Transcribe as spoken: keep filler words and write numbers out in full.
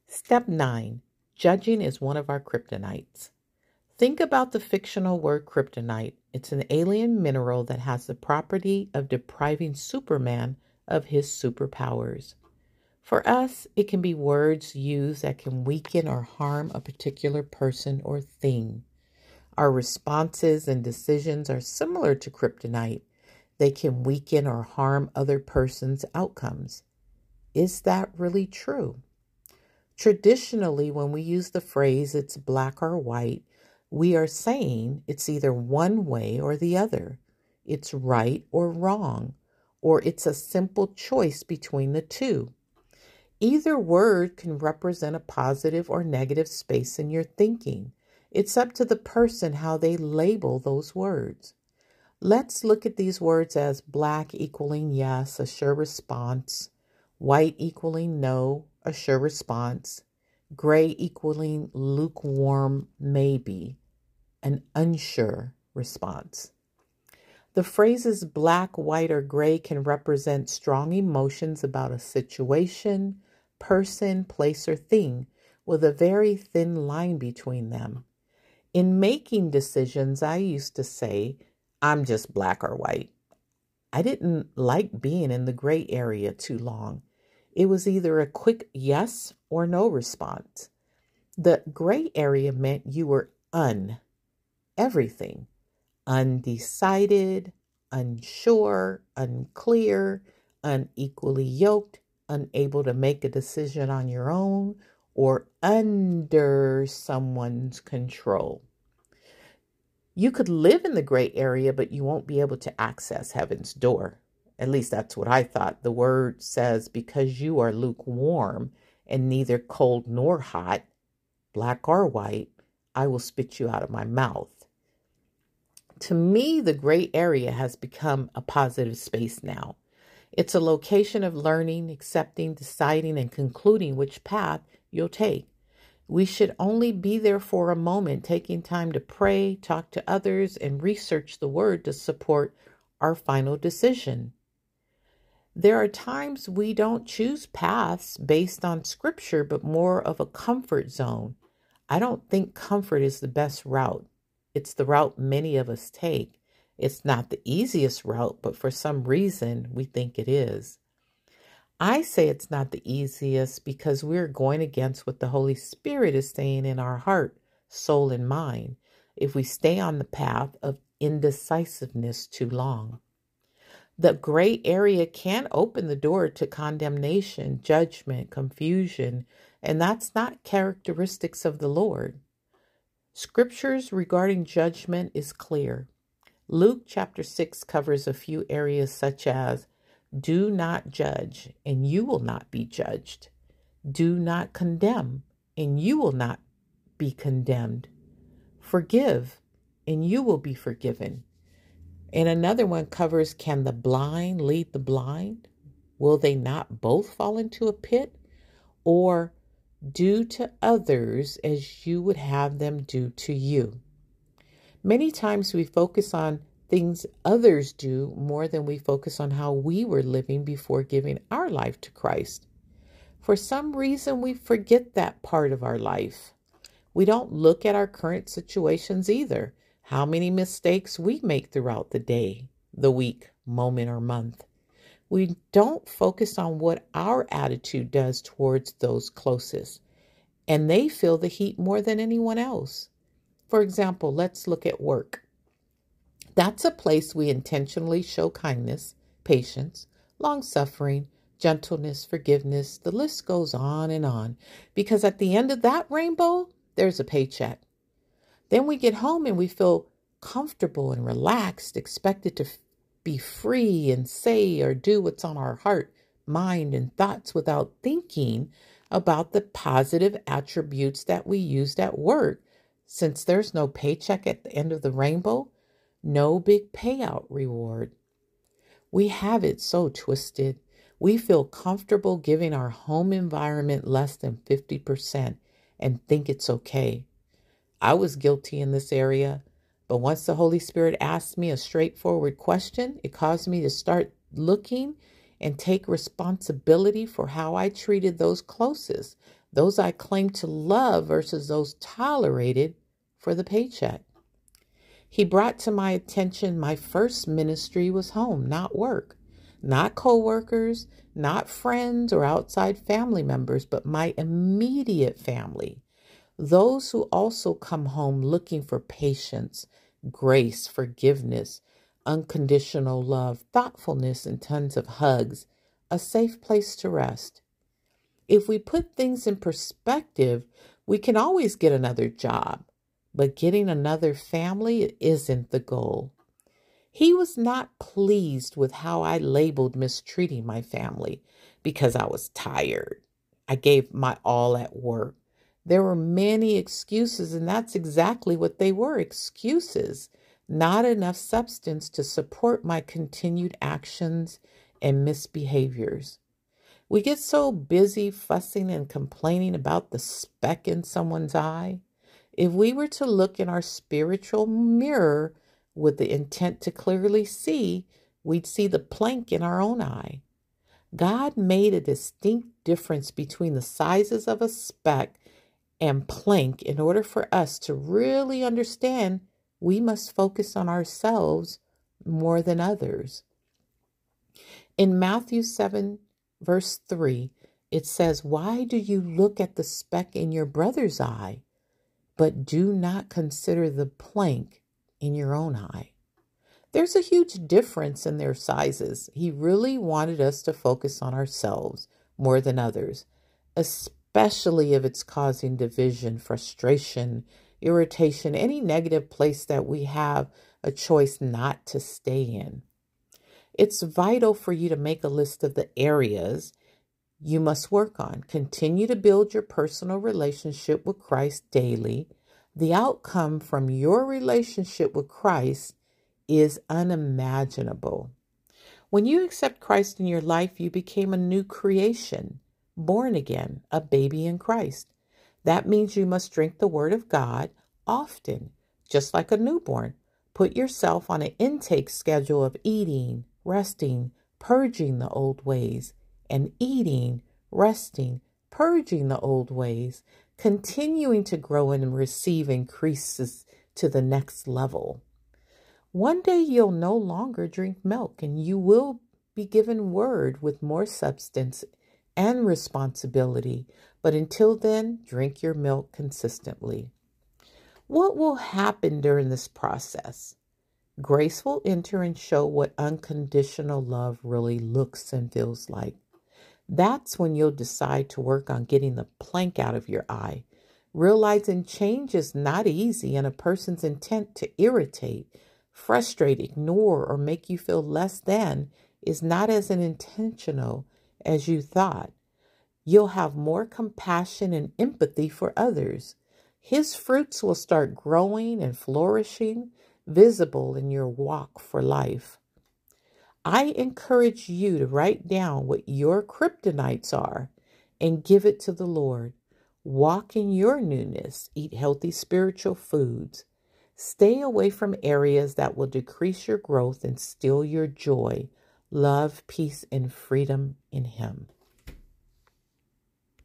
Step nine. Judging is one of our kryptonites. Think about the fictional word kryptonite. It's an alien mineral that has the property of depriving Superman of his superpowers. For us, it can be words used that can weaken or harm a particular person or thing. Our responses and decisions are similar to kryptonite. They can weaken or harm other person's outcomes. Is that really true? Traditionally, when we use the phrase it's black or white, we are saying it's either one way or the other. It's right or wrong, or it's a simple choice between the two. Either word can represent a positive or negative space in your thinking. It's up to the person how they label those words. Let's look at these words as black equaling yes, a sure response, white equaling no, a sure response, gray equaling lukewarm maybe, an unsure response. The phrases black, white, or gray can represent strong emotions about a situation, person, place, or thing, with a very thin line between them. In making decisions, I used to say, I'm just black or white. I didn't like being in the gray area too long. It was either a quick yes or no response. The gray area meant you were un, everything, undecided, unsure, unclear, unequally yoked, unable to make a decision on your own, or under someone's control. You could live in the gray area, but you won't be able to access heaven's door. At least that's what I thought. The word says, because you are lukewarm and neither cold nor hot, black or white, I will spit you out of my mouth. To me, the gray area has become a positive space now. It's a location of learning, accepting, deciding, and concluding which path you'll take. We should only be there for a moment, taking time to pray, talk to others, and research the word to support our final decision. There are times we don't choose paths based on scripture, but more of a comfort zone. I don't think comfort is the best route. It's the route many of us take. It's not the easiest route, but for some reason we think it is. I say it's not the easiest because we're going against what the Holy Spirit is saying in our heart, soul, and mind if we stay on the path of indecisiveness too long. The gray area can open the door to condemnation, judgment, confusion, and that's not characteristics of the Lord. Scriptures regarding judgment is clear. Luke chapter six covers a few areas such as, do not judge, and you will not be judged. Do not condemn, and you will not be condemned. Forgive, and you will be forgiven. And another one covers, can the blind lead the blind? Will they not both fall into a pit? Or do to others as you would have them do to you. Many times we focus on things others do more than we focus on how we were living before giving our life to Christ. For some reason, we forget that part of our life. We don't look at our current situations either. How many mistakes we make throughout the day, the week, moment, or month. We don't focus on what our attitude does towards those closest, and they feel the heat more than anyone else. For example, let's look at work. That's a place we intentionally show kindness, patience, long-suffering, gentleness, forgiveness. The list goes on and on, because at the end of that rainbow, there's a paycheck. Then we get home and we feel comfortable and relaxed, expected to be free and say or do what's on our heart, mind, and thoughts without thinking about the positive attributes that we used at work. Since there's no paycheck at the end of the rainbow, no big payout reward. We have it so twisted. We feel comfortable giving our home environment less than fifty percent and think it's okay. I was guilty in this area, but once the Holy Spirit asked me a straightforward question, it caused me to start looking and take responsibility for how I treated those closest, those I claim to love versus those tolerated for the paycheck. He brought to my attention my first ministry was home, not work, not coworkers, not friends or outside family members, but my immediate family. Those who also come home looking for patience, grace, forgiveness, unconditional love, thoughtfulness, and tons of hugs, a safe place to rest. If we put things in perspective, we can always get another job, but getting another family isn't the goal. He was not pleased with how I labeled mistreating my family because I was tired. I gave my all at work. There were many excuses, and that's exactly what they were, excuses. Not enough substance to support my continued actions and misbehaviors. We get so busy fussing and complaining about the speck in someone's eye. If we were to look in our spiritual mirror with the intent to clearly see, we'd see the plank in our own eye. God made a distinct difference between the sizes of a speck and plank in order for us to really understand we must focus on ourselves more than others. In Matthew seven, verse three, it says, "Why do you look at the speck in your brother's eye, but do not consider the plank in your own eye?" There's a huge difference in their sizes. He really wanted us to focus on ourselves more than others, especially if it's causing division, frustration, irritation, any negative place that we have a choice not to stay in. It's vital for you to make a list of the areas you must work on. Continue to build your personal relationship with Christ daily. The outcome from your relationship with Christ is unimaginable. When you accept Christ in your life, you became a new creation, born again, a baby in Christ. That means you must drink the Word of God often, just like a newborn. Put yourself on an intake schedule of eating, resting, purging the old ways, and eating, resting, purging the old ways, continuing to grow and receive increases to the next level. One day you'll no longer drink milk, and you will be given word with more substance and responsibility. But until then, drink your milk consistently. What will happen during this process? Grace will enter and show what unconditional love really looks and feels like. That's when you'll decide to work on getting the plank out of your eye. Realizing change is not easy, and a person's intent to irritate, frustrate, ignore, or make you feel less than is not as intentional as you thought. You'll have more compassion and empathy for others. His fruits will start growing and flourishing, visible in your walk for life. I encourage you to write down what your kryptonites are and give it to the Lord. Walk in your newness. Eat healthy spiritual foods. Stay away from areas that will decrease your growth and steal your joy, love, peace, and freedom in Him.